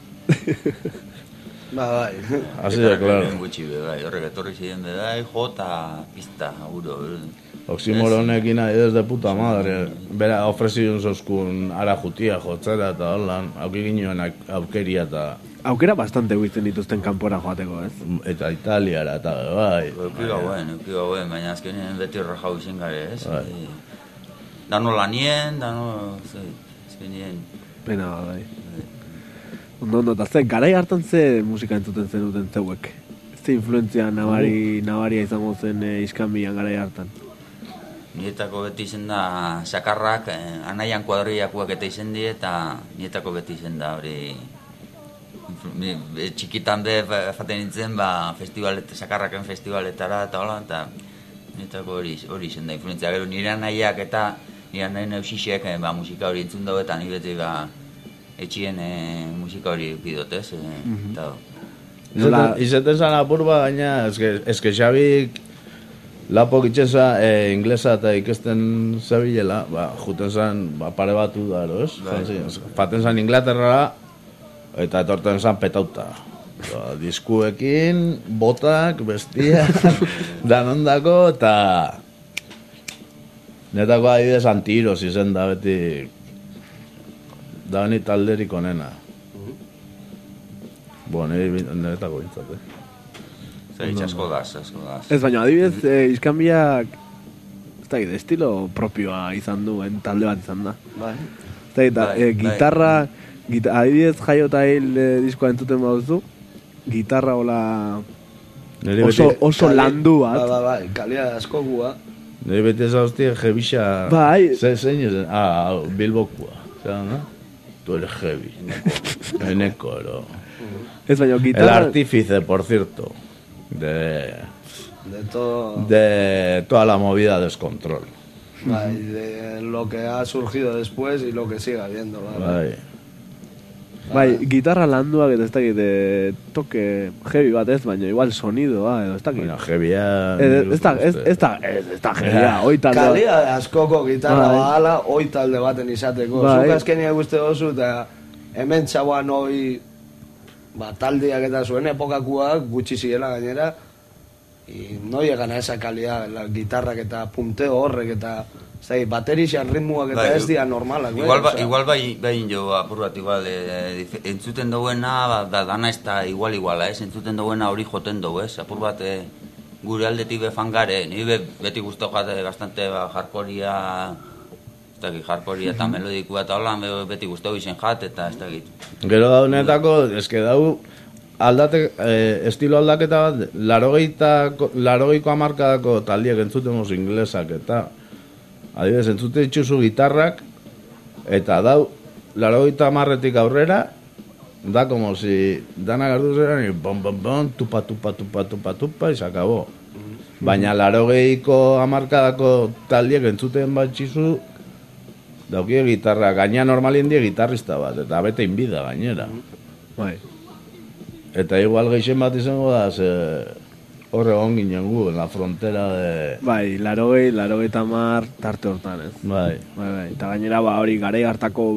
Bai. Así de claro. Horrek etorri ziren bedai, jota, pista, uro. Oxymoronekin adibidez de puta madre. Bera, ofrezidun zozkun ara jutia jotzera eta holan, hauki ginoen aukeria eta... Aukera bastante guizten dituzten kanpora joateko, ez? Eta Italiara eta bai. Euki gauen, baina azkenien beti horra jau izen gare, ez? Dano lanien, azkenien... Pena, bai. Ondo, eta ze, garai hartan ze musika entzuten zenuten zeuek? Ze influentzia nabaria izango zen iskanbian garai hartan? Nietako beti izen da sakarrak, anaian kuadriakuak eta izen die, eta nietako beti izen da hori txikitan be jaten nintzen, sakarraken festivaletara eta hola, eta netako hori izen da influentzia. Gero nire nahiak eta nire nahi neusixek musika hori entzun dago eta nire beti etxien musika hori bidot, ez? Izaten zan apur gaina, eske Xabik lapok itxeza inglesa eta ikesten zebilela, juten zan pare batu daro, ez? Faten zan Inglaterrara eta etorten zan petauta. Diskuekin, botak, bestiak, danondako eta netako adibidez Antiros izen da beti da beni talderik onena. Netako bintzat, Asko daz. Ez baina, adibidez, iskanbiak estilo propioa izan du, talde bat izan da. Gitarra, adibidez, Jaio eta Hil diskoa entzuten baduzu, gitarra hola oso landu bat. Bai, kalia asko gua. Nire beti ez hostia jebixa... Bai. Zein ezen? Bilbokua. Tu eres heavy. Eneko, ero. Ez baina, gitarra... El artífice, por cierto. De toda la movida descontrol. De lo que ha surgido después y lo que sigue habiendo. Gitarra landuak eta ez dakit toke heavy bat ez, baina igual sonidoa edo ez dakit. Bueno, heavya... Ez da heavya, oi talde bat. Kalia askoko gitarra bahala, oi talde baten izateko. Zuk azkenia guzti dozu eta hemen txauan oi... taldeak eta zuen epokakuak gutxi zirela gainera no llegan a esa calidad las guitarrak eta punteo horrek eta baterixan ritmuak eta ez dira normalak igual bai jo apur bat igual entzuten duena dana ez da iguala ez entzuten duena hori joten dugu ez apur bat gure aldetik befan gare nire beti guztu jate bastante hardcorea hardcorea eta melodikua eta holan beti guztu izen jat eta ez dakit. Gero daunetako, eske dau estilo aldaketa bat, 80ko hamarkadako taldiak entzuten moz inglesak eta adibidez entzuten ditzuzu gitarrak eta dau 80 hamarretik aurrera da como si dana gardu zeran y bom, tupa y se acabó. Baina 80ko hamarkadako taldiak entzuten batxizu daukie gitarra, gaina normalien die gitarrista bat, eta bete inbida gainera. Eta igual geixen bat izango da, horre egon ginen gu, en la frontera de... Bai, 80 tarte hortan, ez? Bai. Eta gainera, hori garai hartako,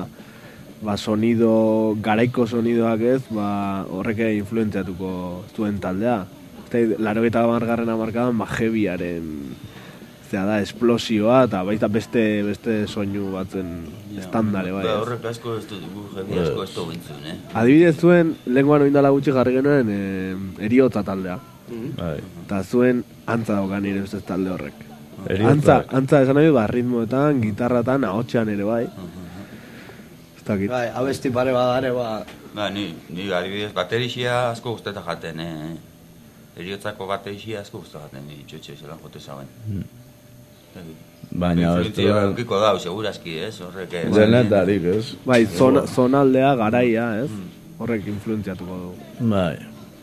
sonido, garaiko sonidoak ez, horrek influenziatuko zuen taldea. 80 hamarkadan, heavyaren... da esplosioa eta baita beste soinu batzen estandare bai. Horrek asko ez du bintzun, Adibidez zuen, lenguan oindala gutxi jarri genuen Heriotza taldea. Eta zuen antza daukan nire ustez talde horrek. Antza esan nahi ritmoetan, gitarratan, ahotxean ere bai. Bai, abesti pare badare ni adibidez baterixia asko guztetan jaten, Heriotzako baterixia asko guztetan jaten, txotxe zelan jote zauen. Baina influentzia dau, segurazki, ez? Horrek denetarik, ez? Bai, zonaldea, garaia, ez? Horrek influenziatuko du. Bai.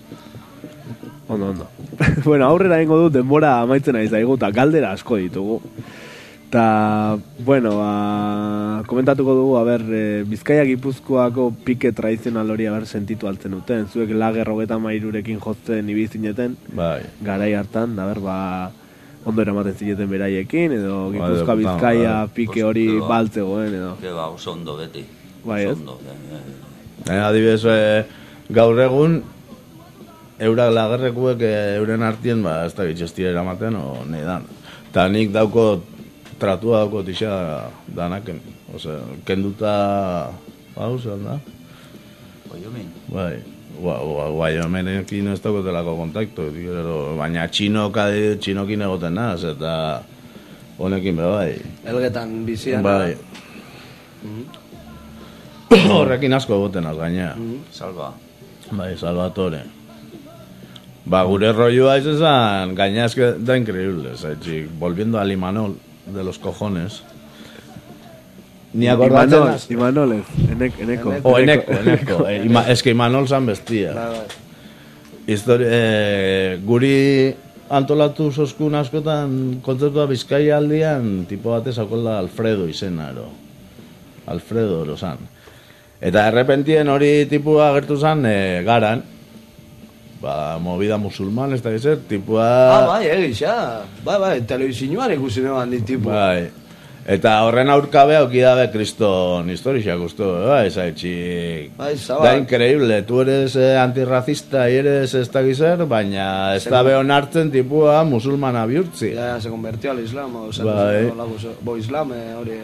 Ondo. Bueno, aurrera egingo du, denbora amaitzen ari zaigu, eta galdera asko ditugu. Eta, bueno, komentatuko dugu, Bizkaia Gipuzkoako pike tradizional hori sentitu altzen duten. Zuek Lager 33rekin jotzen ibizineten, garai hartan, ondo eramaten zineten beraiekin, edo Gipuzkoa Bizkaia pike hori baltzegoen, edo. Oso ondo beti. Bai, ez? Adibidez, gaur egun, eurak lagerrekuek euren artien, ez da bitxestira eramaten, o nahi dan. Eta nik tratua dauko tixa danaken. Kenduta, zer da? Wyoming. Bai. Wyomingekin ez dagotelako kontaktu, baina txinokin egoten naz, eta honekin bai. Elgetan bizian. Bai. Horrekin asko egoten naz gaina. Salva. Bai, Salvatore. Gure rolloa ez esan, gaina eske da increíble, volviendo al Imanol de los cojones. Ni akordatzen az. Imanolez, eneko. O, eneko. Ez que Imanol zan bestia. Guri antolatu zoskun askotan kontzertua Bizkaia aldian tipo batez aukola Alfredo izenaro. Alfredo orozan. Eta errepentien hori tipua agertu zan garan. Movida musulman, ez da gizer, tipua... Bai, egisa. Bai, telebizioan ikusi neban di tipua. Bai. Eta horren aurkabe aukidabe kriston historiak usto, bai, zaitxik. Bai, Da increíble, tu eres antirracista y eres ez da gizer, baina ez da behon hartzen tipua musulmana bihurtzi. Ya, se convirtió al islam, o sea, islam, hori...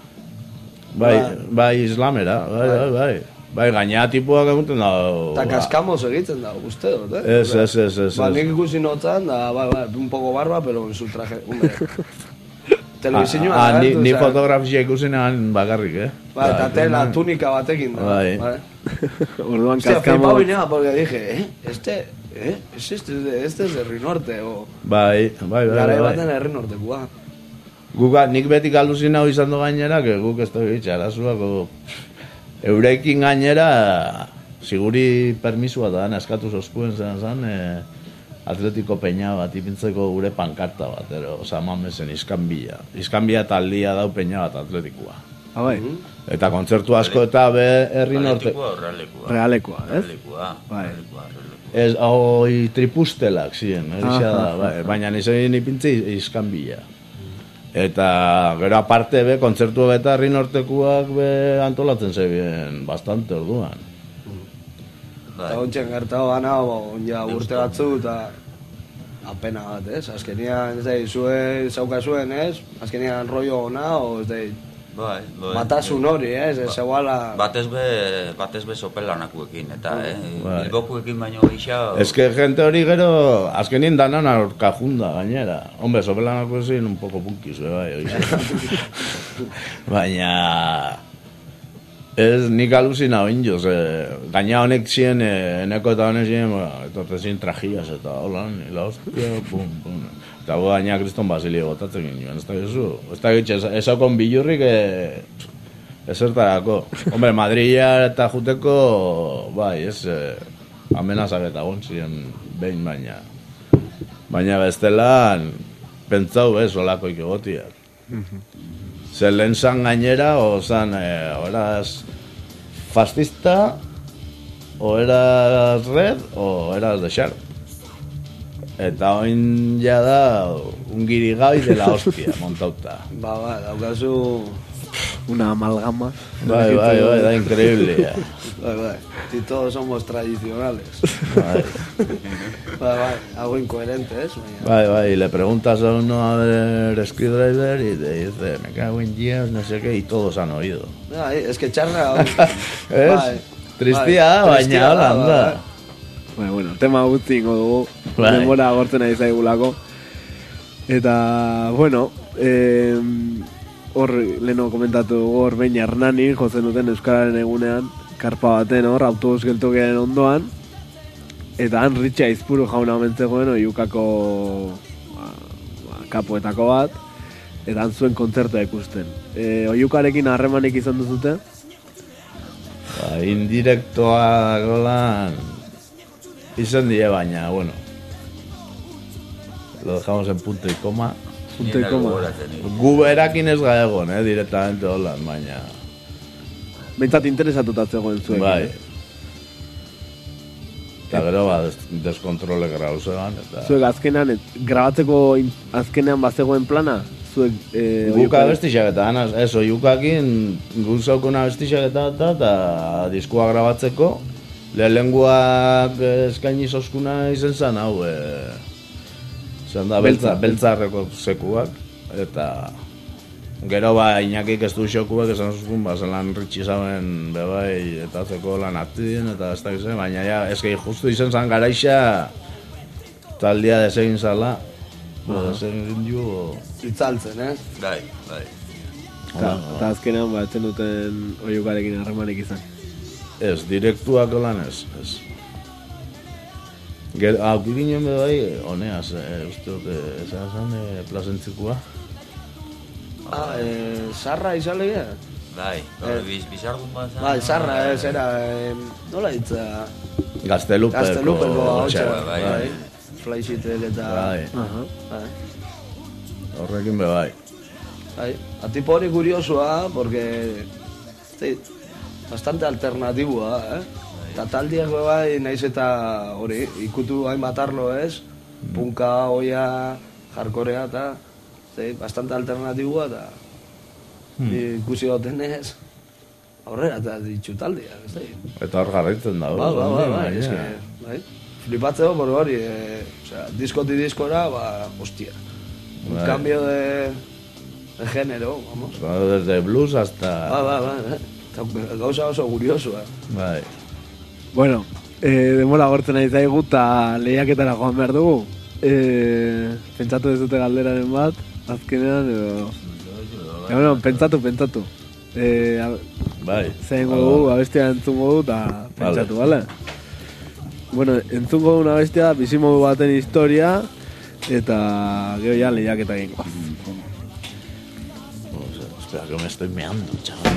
Bai, islamera, bai. Bai, gainea tipuak egunten da... Eta kaskamos egiten da, uste dut, Ez. Nik ikusi notan, da, un poco barba, pero en su traje, hombre... Telebizioan ni fotografia ikusi nean bakarrik, eta tela, tunika batekin da. Bai. Orduan Hostia, kaskamo... flipau binea, porque dije, este es de Herri Norte, o... Bai. Garai baten Herri Nortekua. Nik beti galuzina hau izan do gainera, que guk ez da bitxarazuako... Eurekin gainera, siguri permisua da, eskatu zoskuen zen, Atletiko Peña bat ipintzeko gure pankarta bat, oza, mamezen Iskanbila. Iskanbila taldia dau Peña bat atletikoa. Bai. Eta kontzertu asko eta Herri Norte... Realekoa, ez? Bai. Ez, hoi tripustelak ziren, baina nizien ipintzi Iskanbila. Eta gero aparte kontzertu eta Herri Nortekuak antolatzen zebien bastante orduan. Eta ontsen gertau gana, ja urte batzu, eta apena bat, ez? Azkenian, ez da, zue zaukazuen, ez? Azkenian rollo ona, o ez da, Bai. Batasun hori, ez eguala... Batez be sopelanakuekin, eta, Bilbokuekin baino gisa... Ez que gente hori gero, azkenin danan aurka junda, gainera. Hombre, sopelanakuekin un poco punkiz, bai. Baina... Ez nik alusina oinjoz, gaina honek ziren, eneko eta honek ziren, etorte ziren trajias eta holan, la hostia, pum. Eta gaina Kriston Basilio botatzen ginen, ez da gizu. Ez da gitxe, ez haukon bilurrik ezertarako. Hombre, Madrilla eta juteko, bai, ez, amenazak eta gontzien behin baina. Baina bestelan, pentsau bez, olako ikegotiak. Zer lehen zan gainera, o zan, eras fascista, o eras red, o eras de xar. Eta oin ja da, un guirigai de la hostia, montauta. Ba, daukazu... Una amalgama. Bai, da increíble, ya. Bai, si todos somos tradicionales. Bai, algo incoherente, eso. Bai, le preguntas a uno a ver Screwdriver y te dice, me cago en Dios, no sé qué, y todos han oído. Es que charla... ¿Es? Tristia, baina, hola, anda. Bueno, tema gutzi ingo dugu, denbora agortzen ari zaigulako. Eta, bueno, hor, leheno komentatu dugu, hor behin Hernanin, jotzen duten Euskararen egunean, karpa baten hor, autobus geltokiaren ondoan, eta han Ritxa Izpuru jauna omentzegoen, oiukako kapoetako bat, eta han zuen kontzertua ikusten. Oiukarekin harremanik izan duzute? Indirektoa golan... Izan die baina, bueno. Lo dejamos en punto y coma. Punto y coma. Gu berakin ez ga egon, directamente holan, baina... Bentsat interesatuta zegoen zuekin. Bai. Eta gero, deskontrole grauzean, eta... Zuek azkenean, grabatzeko azkenean bazegoen plana? Zuek... Guka abestixak eta, ez, oiukakin guzaukona abestixak eta diskua grabatzeko, lehenguak eskaini zoskuna izen zen, hau, zan da, beltzarreko sekuak, eta gero Iñakik ez du xokuak esan zuzkun, zelan Ritxi zauen bebai, eta zeko lan atidien, eta ez da gizien, baina ja, eskei justu izen zen garaixa, taldia desegin zala, desegin du, itzaltzen, ez? Bai. Eta azkenean, etzen duten oiukarekin harremanik izan. Ez, direktuak lan ez. Aukik ginen bai, honeaz, uste dute, esan plazentzikua. Sarra izan legea? Bai, bizardun bat zan. Bai, zarra, era, nola hitza? Gaztelupeko hotxa, bai. Flaixitek eta... Bai. Horrekin be bai. Bai, atipo hori kuriosua, porque... bastante alternatibua, Eta taldiak be bai, naiz eta hori, ikutu hainbat arlo ez, punka, oia, jarkorea eta... bastante alternatibua eta... ikusi gotenez, aurrera eta ditxu taldiak, ez da. Eta hor garritzen da. Bai. Flipatzeo, por hori, diskoti diskora, hostia. Un cambio de género, vamos. Desde blues hasta... Bai. Gauza oso curiosoa. Bai. Bueno, demora gortzen nahi zaigu eta lehiaketara joan behar dugu. Pentsatu dezute galderaren bat, azkenean, edo... Bueno, pentsatu. Bai. Zeingo dugu, abestia entzungo du eta pentsatu, bale? Bueno, entzungo du una bestia, bizimodu baten historia, eta gero ya lehiaketa egingo. Espera, que me estoy meando, chaval.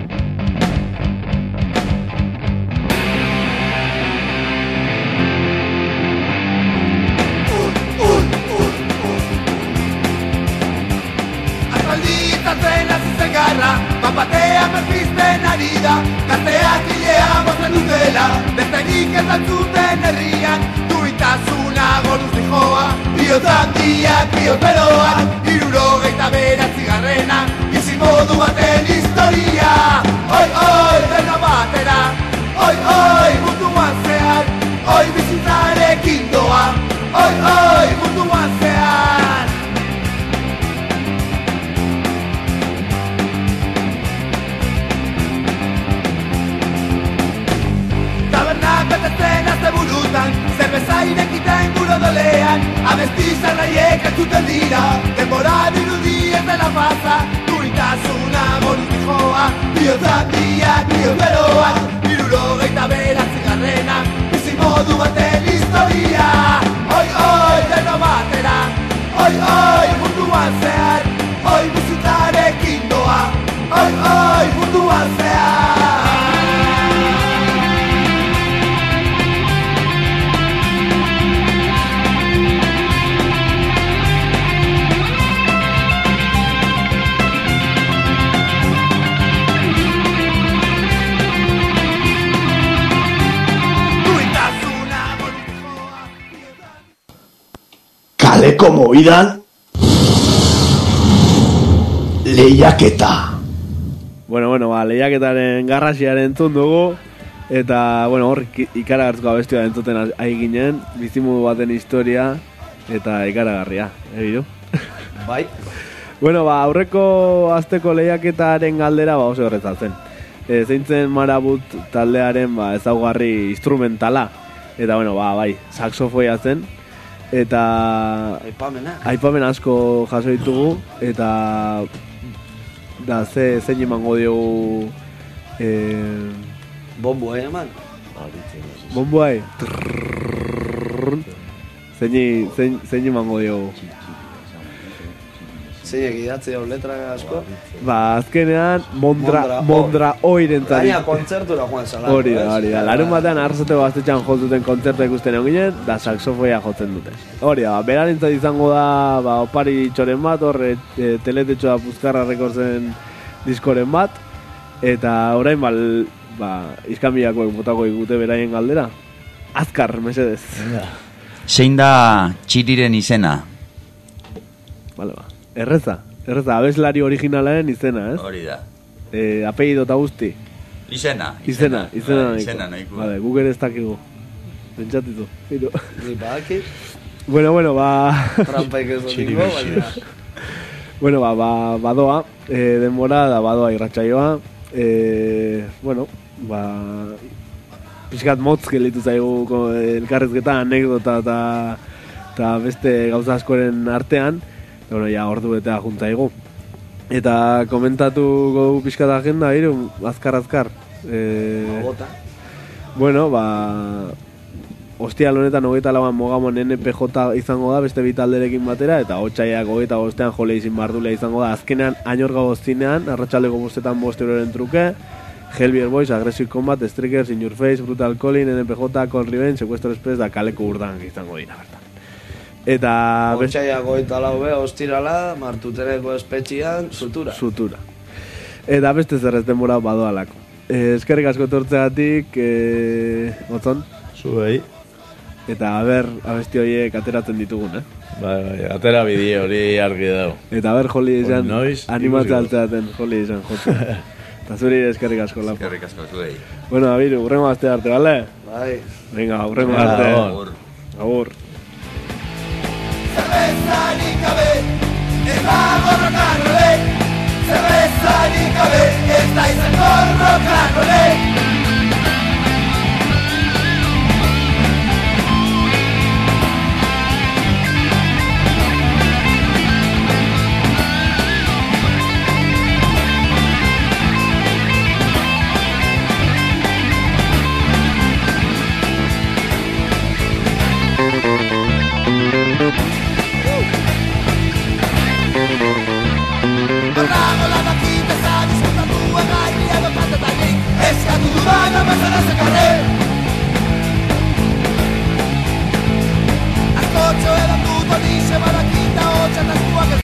Batea merpizten ari da, gazteak hilea bozen dutela, besterik ez altzuten herrian, duitasuna goruz dijoa, biotan diak, bioteroak, 79 bizimodu baten historia. Oi, dena batera, oi, munduan zehar, oi, bizitzarekin doa, oi, munduan zehar. Betetzen azte burutan, zerbeza irekiten guro dolean, abestizan nahiek entzuten dira, denbora dirudi ez dela faza, duitasuna goruz dijoa, biotzak diak, bioteroak, 79 bizimodu baten historia. Oi, deno batera, oi, munduan zehar, oi, bizitzarekin doa, oi, munduan zehar. Kaleko movidan lehiaketa. Bueno, lehiaketaren garrasiaren entzun dugu, eta, hor ikaragartzko abestia entzuten ari ginen, bizimodu baten historia, eta ikaragarria, egiru? Bai. Aurreko asteko lehiaketaren galdera, oso horretzatzen. Zeintzen Marabut taldearen, ezaugarri instrumentala, eta, bai, saxofoia zen, eta aipamen asko jaso ditugu, eta zein emango diogu bomboa eman? Bomboa zein emango diogu? Zeinek idatzi hau letra asko? Azkenean Mondra oiren zari. Gaina kontzertura joan zala. Hori da. Larun batean Arrasateko gaztetxean jotuten kontzertu ikusten egon ginen, da saxofoia jotzen dute. Hori da, berarentzat izango da, opari txoren bat, horre teletetxoa Puzkarra rekordzen diskoren bat, eta orain iskanbilakoek botako ikute beraien galdera. Azkar, mesedez. Zein da Txiriren izena? Erreza, abeslari originalaren izena, ez? Hori da. Apellido eta guzti. Izena nahiko. Vale, guk ere ez dakigu. Pentsatizu. Ni badakit. Trampaik ez dut badoa, denbora da badoa irratsaioa. Pixkat motz gelitu zaigu elkarrezketa, anekdota eta beste gauza askoren artean. Ordu betea juntaigu. Eta komentatu gogu pixkat agenda, azkar. ostiral honetan 24an Mogamon NPJ izango da beste bi talderekin batera, eta otsaiak 25ean Jole izin Mardulea izango da. Azkenean, Añorga goztinean, arratsaldeko 5 €, truke, Hellbeer Boys, Aggressive Combat, Strikers, In Your Face, Brutal Calling, NPJ, Call Revenge, Sequestro Express, da kaleko urdan izango dira bertan. Eta... Otsaiak 24 ostirala, Martuteneko espetxian, sutura. Sutura. Eta beste zer ez denbora badoalako. Eskerrik asko etortzeagatik, Otzon. Zuei. Eta abesti horiek ateratzen ditugun, Bai, atera bideo hori argi dago. Eta Joli izan, Noiz, animatzea altzeaten, Joli izan, jotzea. Eta zuri eskerrik asko lapo. Eskerrik asko zuei. Bueno, Abiru, urrengo aste arte, bale? Bai. Venga, urrengo arte. Agur. Cervezarik gabe, ez dago rokanrolek. Cervezarik gabe, ez da izango rokanrolek. Tornavo la mattina, sta disfruttando a mai, mi hanno fatto tagliare, esca tu domani, ma sarà se carrer.